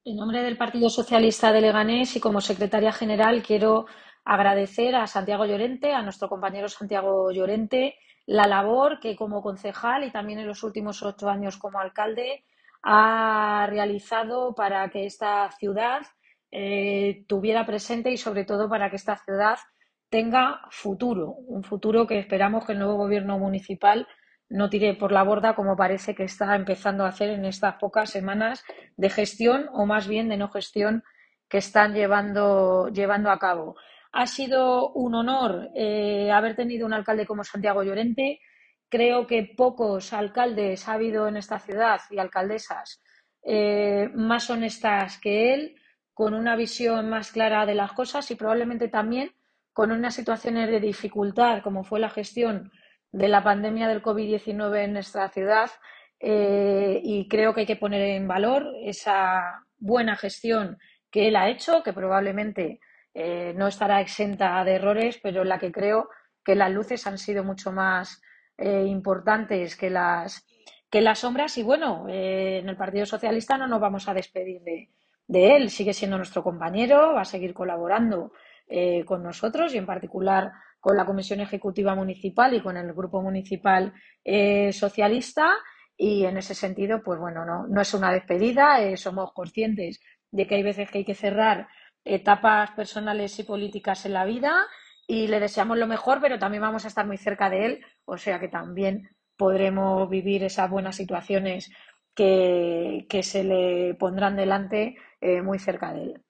En nombre del Partido Socialista de Leganés y como secretaria general quiero agradecer a Santiago Llorente, a nuestro compañero Santiago Llorente, la labor que como concejal y también en los últimos 8 años como alcalde ha realizado para que esta ciudad tuviera presente y sobre todo para que esta ciudad tenga futuro, un futuro que esperamos que el nuevo gobierno municipal no tire por la borda como parece que está empezando a hacer en estas pocas semanas de gestión o más bien de no gestión que están llevando a cabo. Ha sido un honor haber tenido un alcalde como Santiago Llorente. Creo que pocos alcaldes ha habido en esta ciudad y alcaldesas más honestas que él, con una visión más clara de las cosas y probablemente también con unas situaciones de dificultad, como fue la gestión de la pandemia del COVID-19 en nuestra ciudad, y creo que hay que poner en valor esa buena gestión que él ha hecho, que probablemente no estará exenta de errores, pero en la que creo que las luces han sido mucho más importantes que las sombras. Y bueno, en el Partido Socialista no nos vamos a despedir de él, sigue siendo nuestro compañero, va a seguir colaborando con nosotros y en particular con la Comisión Ejecutiva Municipal y con el Grupo Municipal Socialista. Y en ese sentido, pues bueno, no es una despedida, somos conscientes de que hay veces que hay que cerrar etapas personales y políticas en la vida y le deseamos lo mejor, pero también vamos a estar muy cerca de él, o sea que también podremos vivir esas buenas situaciones que se le pondrán delante muy cerca de él.